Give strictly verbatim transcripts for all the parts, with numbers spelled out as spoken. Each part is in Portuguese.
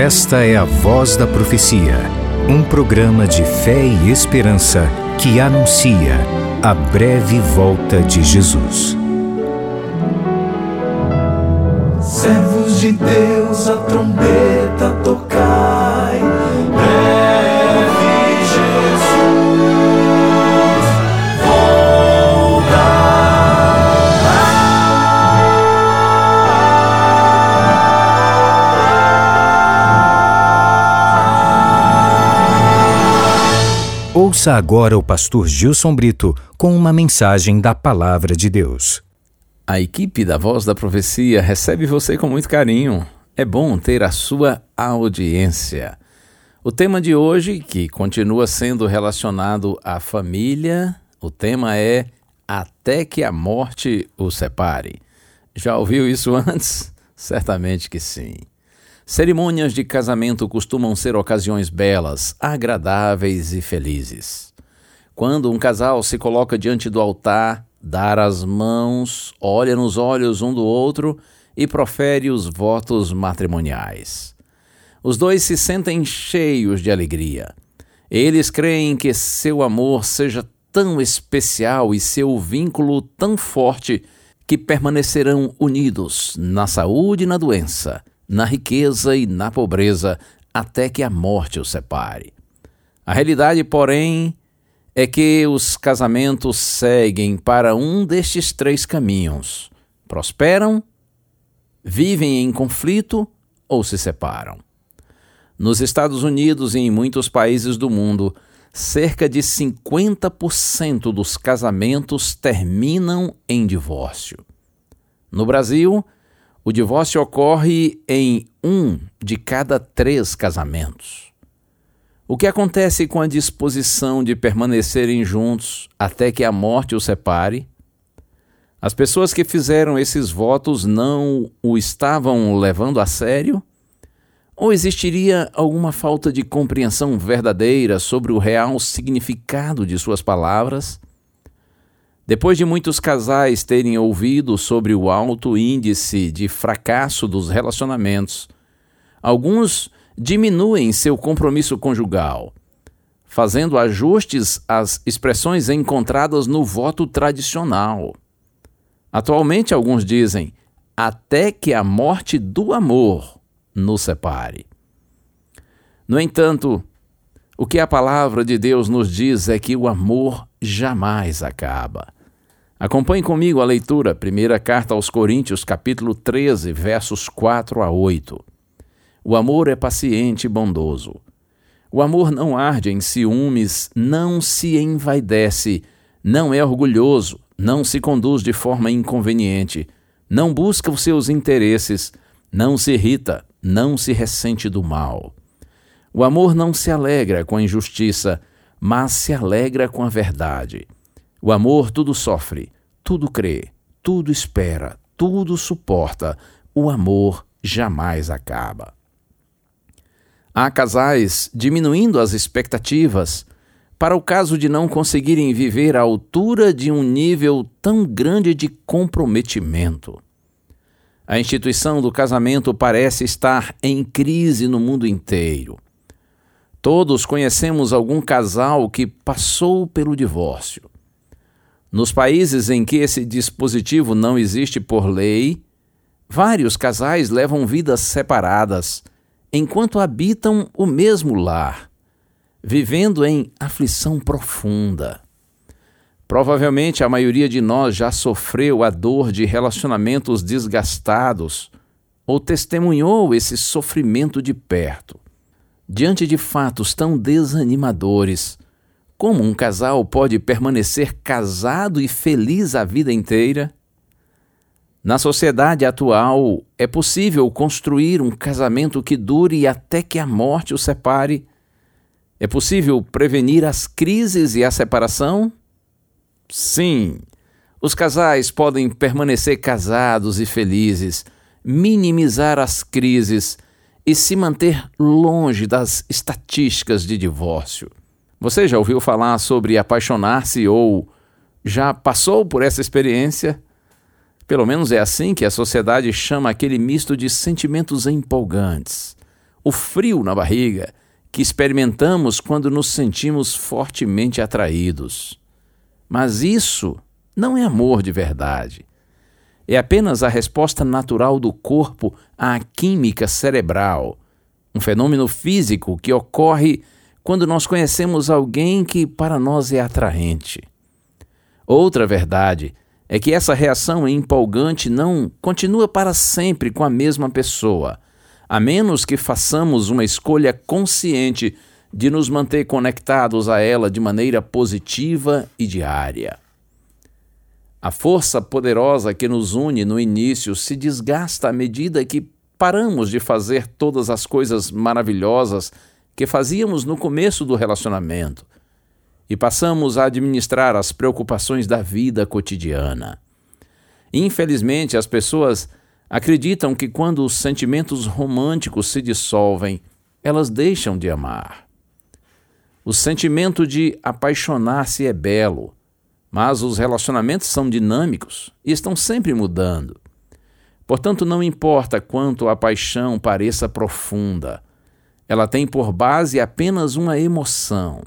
Esta é a Voz da Profecia, um programa de fé e esperança que anuncia a breve volta de Jesus. Servos de Deus, a trombeta tocai, breve Jesus Ouça agora o pastor Gilson Brito com uma mensagem da Palavra de Deus. A equipe da Voz da Profecia recebe você com muito carinho. É bom ter a sua audiência. O tema de hoje, que continua sendo relacionado à família, o tema é Até que a Morte o Separe. Já ouviu isso antes? Certamente que sim. Cerimônias de casamento costumam ser ocasiões belas, agradáveis e felizes. Quando um casal se coloca diante do altar, dá as mãos, olha nos olhos um do outro e profere os votos matrimoniais. Os dois se sentem cheios de alegria. Eles creem que seu amor seja tão especial e seu vínculo tão forte que permanecerão unidos na saúde e na doença, na riqueza e na pobreza, até que a morte os separe. A realidade, porém, é que os casamentos seguem para um destes três caminhos: prosperam, vivem em conflito ou se separam. Nos Estados Unidos e em muitos países do mundo, cerca de cinquenta por cento dos casamentos terminam em divórcio. No Brasil, o divórcio ocorre em um de cada três casamentos. O que acontece com a disposição de permanecerem juntos até que a morte os separe? As pessoas que fizeram esses votos não o estavam levando a sério? Ou existiria alguma falta de compreensão verdadeira sobre o real significado de suas palavras? Depois de muitos casais terem ouvido sobre o alto índice de fracasso dos relacionamentos, alguns diminuem seu compromisso conjugal, fazendo ajustes às expressões encontradas no voto tradicional. Atualmente, alguns dizem, até que a morte do amor nos separe. No entanto, o que a palavra de Deus nos diz é que o amor jamais acaba. Acompanhe comigo a leitura, primeira carta aos Coríntios, capítulo treze, versos quatro a oito. O amor é paciente e bondoso. O amor não arde em ciúmes, não se envaidece, não é orgulhoso, não se conduz de forma inconveniente, não busca os seus interesses, não se irrita, não se ressente do mal. O amor não se alegra com a injustiça, mas se alegra com a verdade. O amor tudo sofre, tudo crê, tudo espera, tudo suporta. O amor jamais acaba. Há casais diminuindo as expectativas para o caso de não conseguirem viver à altura de um nível tão grande de comprometimento. A instituição do casamento parece estar em crise no mundo inteiro. Todos conhecemos algum casal que passou pelo divórcio. Nos países em que esse dispositivo não existe por lei, vários casais levam vidas separadas enquanto habitam o mesmo lar, vivendo em aflição profunda. Provavelmente a maioria de nós já sofreu a dor de relacionamentos desgastados ou testemunhou esse sofrimento de perto. Diante de fatos tão desanimadores, como um casal pode permanecer casado e feliz a vida inteira? Na sociedade atual, é possível construir um casamento que dure até que a morte o separe? É possível prevenir as crises e a separação? Sim, os casais podem permanecer casados e felizes, minimizar as crises e se manter longe das estatísticas de divórcio. Você já ouviu falar sobre apaixonar-se ou já passou por essa experiência? Pelo menos é assim que a sociedade chama aquele misto de sentimentos empolgantes. o frio na barriga que experimentamos quando nos sentimos fortemente atraídos. Mas isso não é amor de verdade. É apenas a resposta natural do corpo à química cerebral, um fenômeno físico que ocorre quando nós conhecemos alguém que para nós é atraente. Outra verdade é que essa reação empolgante não continua para sempre com a mesma pessoa, a menos que façamos uma escolha consciente de nos manter conectados a ela de maneira positiva e diária. A força poderosa que nos une no início se desgasta à medida que paramos de fazer todas as coisas maravilhosas que fazíamos no começo do relacionamento e passamos a administrar as preocupações da vida cotidiana. Infelizmente, as pessoas acreditam que quando os sentimentos românticos se dissolvem, elas deixam de amar. O sentimento de apaixonar-se é belo, mas os relacionamentos são dinâmicos e estão sempre mudando. Portanto, não importa quanto a paixão pareça profunda, ela tem por base apenas uma emoção.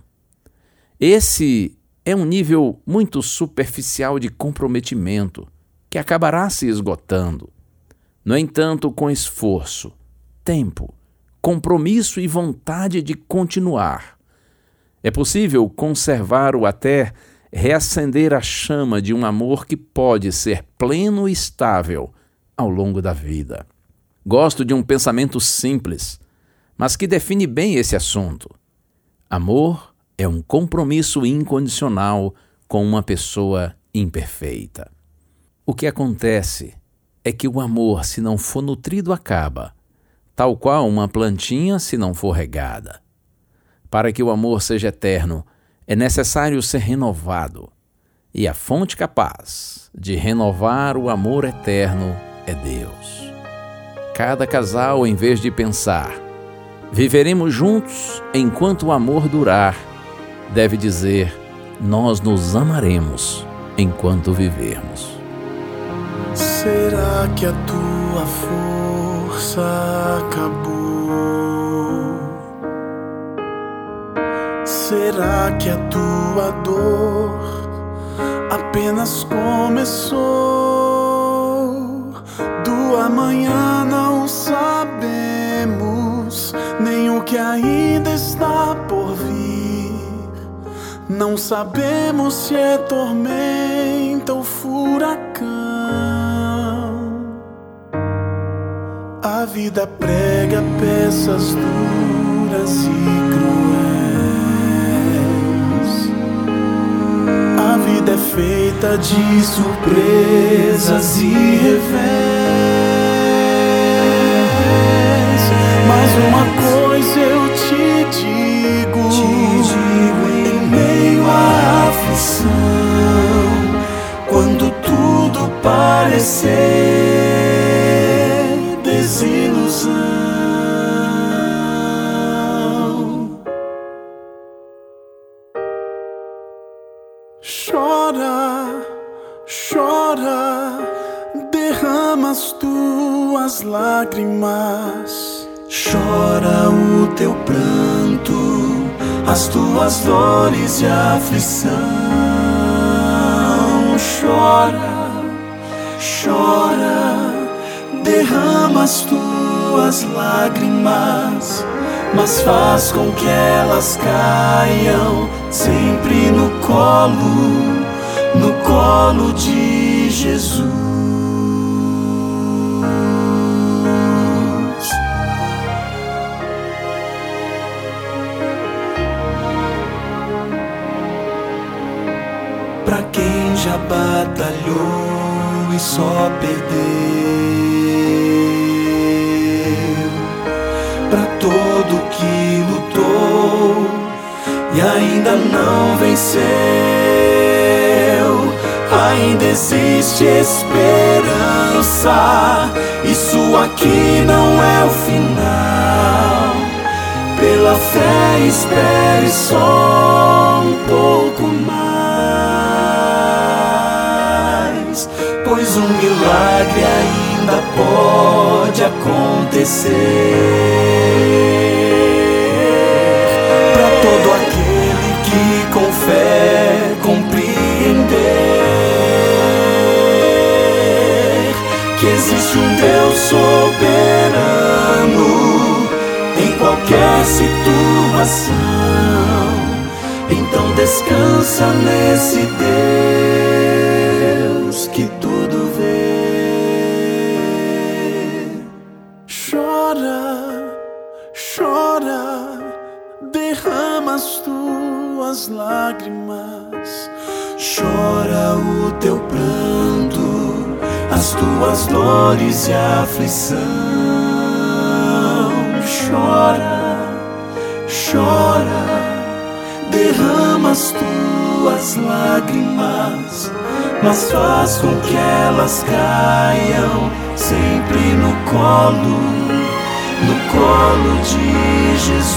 Esse é um nível muito superficial de comprometimento que acabará se esgotando. No entanto, com esforço, tempo, compromisso e vontade de continuar, é possível conservar ou até reacender a chama de um amor que pode ser pleno e estável ao longo da vida. Gosto de um pensamento simples, mas que define bem esse assunto. Amor é um compromisso incondicional com uma pessoa imperfeita. O que acontece é que o amor, se não for nutrido, acaba, tal qual uma plantinha se não for regada. Para que o amor seja eterno, é necessário ser renovado, e a fonte capaz de renovar o amor eterno é Deus. Cada casal, em vez de pensar, viveremos juntos enquanto o amor durar, deve dizer, nós nos amaremos enquanto vivermos. Será que a tua força acabou? Será que a tua dor apenas começou? Do amanhã não sabemos, nem o que ainda está por vir. Não sabemos se é tormenta ou furacão. A vida prega peças duras e cruéis. A vida é feita de surpresas e revés. Mas uma coisa eu te digo, te digo em meio à aflição, quando tudo parecer desilusão, chora, chora, derrama as tuas lágrimas, chora o teu pranto, as tuas dores e aflição. Chora, chora, derrama as tuas lágrimas, mas faz com que elas caiam sempre no colo, no colo de Jesus. Pra quem já batalhou e só perdeu, pra todo que lutou e ainda não venceu, ainda existe esperança. Isso aqui não é o final. Pela fé espere só um pouco mais, pois um milagre ainda ainda pode acontecer. Para todo aquele que com fé compreender que existe um Deus soberano em qualquer situação, então descansa nesse Deus que tudo vê. Chora, chora, derrama as tuas lágrimas, chora o teu pranto, as tuas dores e aflição. Chora, chora, derrama as tuas lágrimas, mas faz com que elas caiam sempre no colo, no colo de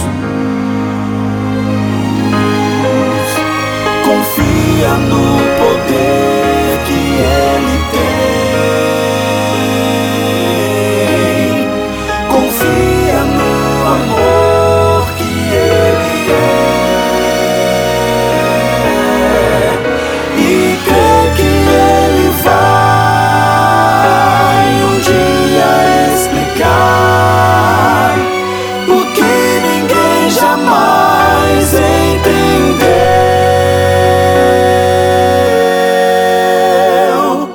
Jesus. Confia no poder que Ele tem, confia no amor que Ele é, e crê que Ele vai um dia explicar o que ninguém jamais entendeu.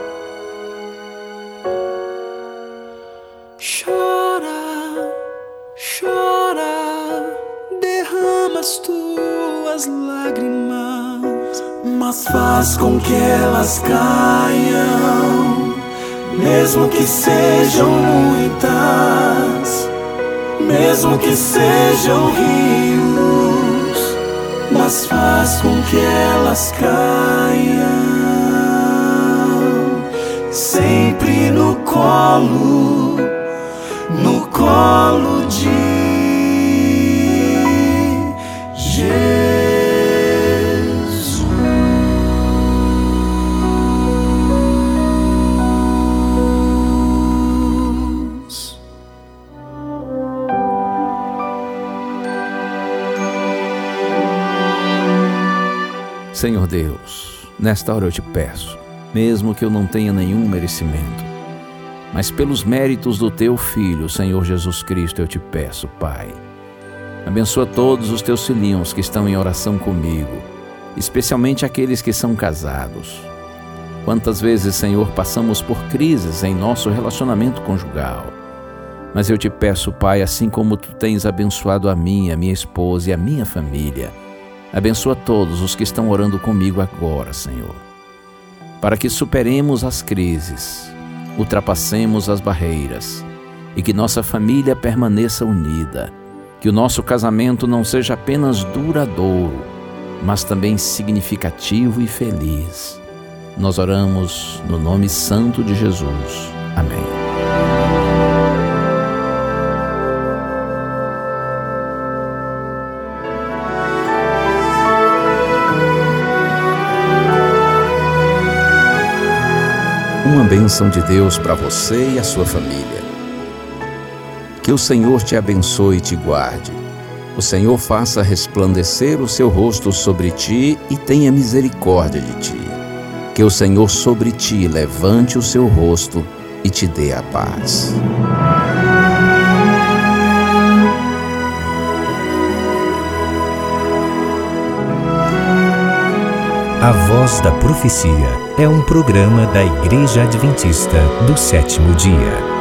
Chora, chora, derrama as tuas lágrimas, mas faz com que elas caiam, mesmo que sejam muitas, mesmo que sejam rios, mas faz com que elas caiam sempre no colo, no colo de Jesus. Senhor Deus, nesta hora eu te peço, mesmo que eu não tenha nenhum merecimento, mas pelos méritos do teu Filho, Senhor Jesus Cristo, eu te peço, Pai. Abençoa todos os teus filhinhos que estão em oração comigo, especialmente aqueles que são casados. Quantas vezes, Senhor, passamos por crises em nosso relacionamento conjugal. Mas eu te peço, Pai, assim como tu tens abençoado a mim, a minha esposa e a minha família, abençoa todos os que estão orando comigo agora, Senhor, para que superemos as crises, ultrapassemos as barreiras e que nossa família permaneça unida, que o nosso casamento não seja apenas duradouro, mas também significativo e feliz. Nós oramos no nome santo de Jesus. Amém. Uma bênção de Deus para você e a sua família. Que o Senhor te abençoe e te guarde. O Senhor faça resplandecer o seu rosto sobre ti e tenha misericórdia de ti. Que o Senhor sobre ti levante o seu rosto e te dê a paz. A Voz da Profecia é um programa da Igreja Adventista do Sétimo Dia.